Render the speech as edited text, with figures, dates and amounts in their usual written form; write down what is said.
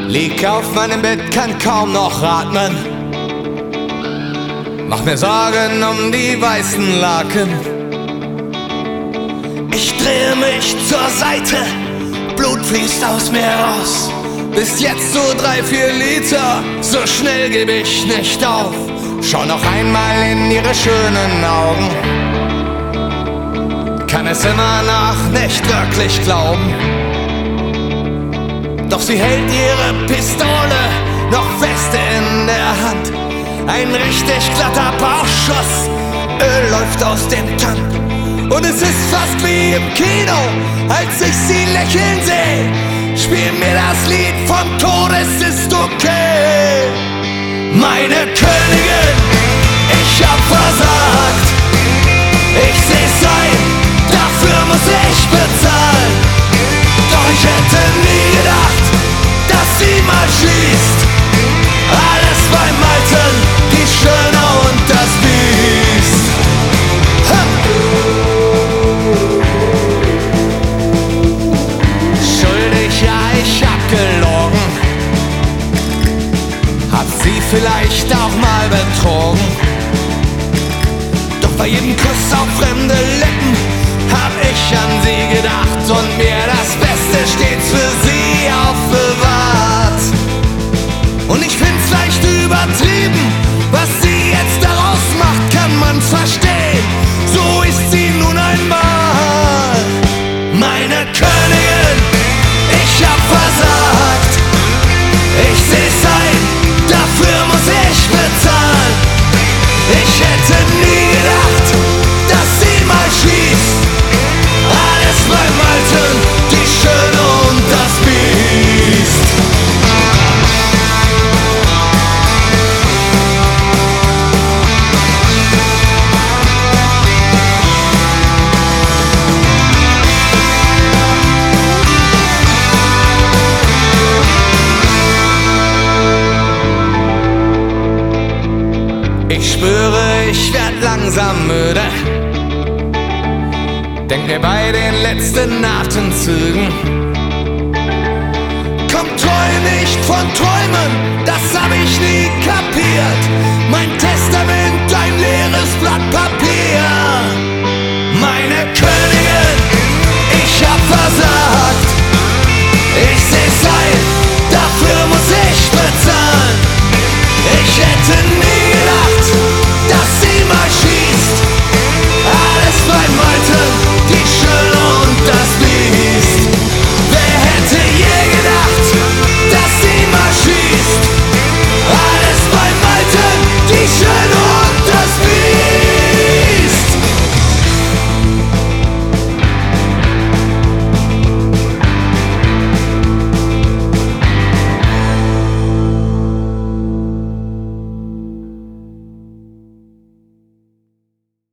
Lieg auf meinem Bett, kann kaum noch atmen. Mach mir Sorgen um die weißen Laken. Ich drehe mich zur Seite, Blut fließt aus mir raus. Bis jetzt so 3-4 Liter, so schnell geb ich nicht auf. Schau noch einmal in ihre schönen Augen, kann es immer noch nicht wirklich glauben. Doch sie hält ihre Pistole noch fest in der Hand. Ein richtig glatter Bauchschuss, Öl läuft aus dem Tank. Und es ist fast wie im Kino, als ich sie lächeln seh. Spiel mir das Lied vom Tod, es ist okay. Meine Königin, ich hab versagt. Ich seh's ein, dafür muss ich bezahlen. Doch ich hätte nie gedacht, dass sie mal schießt. Alles beim Alten, die Schöne und das Biest. Ha! Schuldig, ja, ich hab gelogen. Hab sie vielleicht auch mal betrogen. Doch bei jedem Kuss auf fremde Lippen hab ich an sie gedacht und mir das Beste stets für sie aufbewahrt. Und ich find's leicht übertrieben, was sie jetzt daraus macht, kann man verstehen. So ist sie nun einmal. Meine Königin, ich hab versagt. Ich seh's ein, dafür muss ich bezahlen. Ich hätte nie gedacht, dass sie mal schießt. Alles beim Alten, die Schöne und das Biest. Ich spüre, ich werd langsam müde. Denk mir bei den letzten Atemzügen. Komm, träum nicht von Träumen, das hab ich nie kapiert. Mein Testament, ein leeres